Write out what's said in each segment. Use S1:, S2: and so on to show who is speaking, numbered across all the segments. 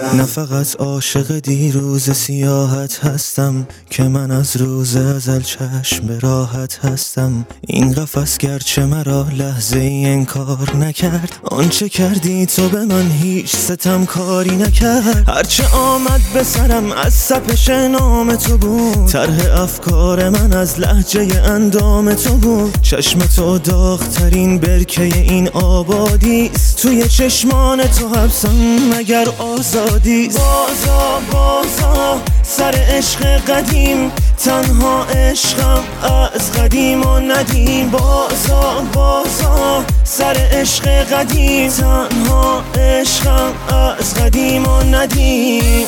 S1: نه فقط عاشق دیروز سیاحت هستم که من از روز ازل چشم به راحت هستم. این قفس گرچه مرا لحظه ای انکار نکرد، آنچه کردی تو به من هیچ ستم کاری نکرد. هرچه آمد به سرم از سپش نام تو بود، طرح افکار من از لهجه اندام تو بود. چشم تو داغ‌ترین برکه این آبادیست، توی چشمان تو حبسم مگر آزادیست. بازا سر عشق قدیم، تنها عشقم از قدیم و ندیم. بازا سر عشق قدیم، تنها عشقم از قدیم و ندیم.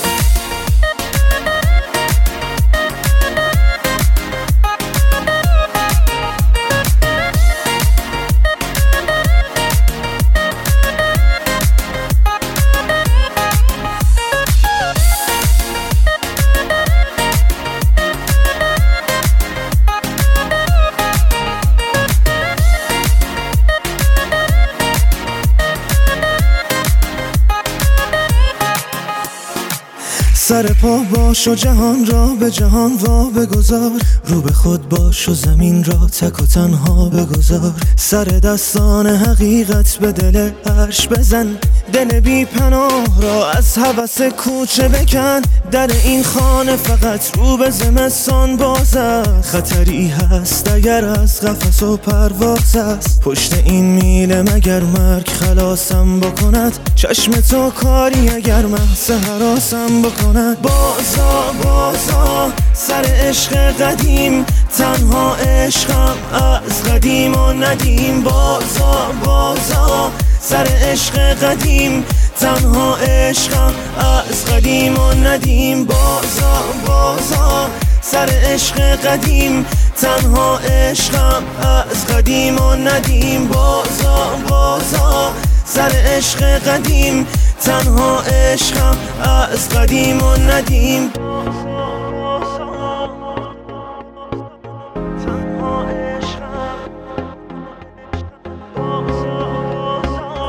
S1: سر پا باش و جهان را به جهان وا بگذار، رو به خود باش و زمین را تک و تنها بگذار. سر دستان حقیقت به دل عرش بزن، دل بی پناه را از هوس کوچه بکن. در این خانه فقط رو به زمستان باز است، خطری هست اگر از قفس و پرواز است. پشت این میله مگر مرگ خلاصم بکند، چشم تو کاری اگر محض هراسم بکند. بازا سر عشق قدیم، تنها عشقم از قدیم و ندیم. بازا سر عشق قدیم، تنها عشقم از قدیم و ندیم. بازا سر عشق قدیم، تنها عشقم از قدیم و ندیم. بازا سر عشق قدیم، تنها عشقم از قدیم و ندیم.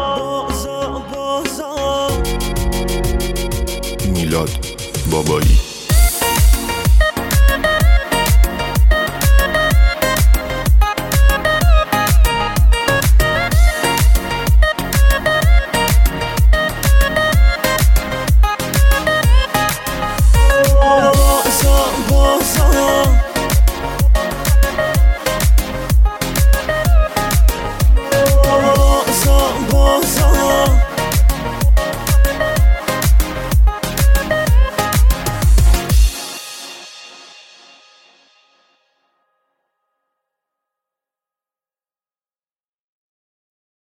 S2: میلاد بابایی.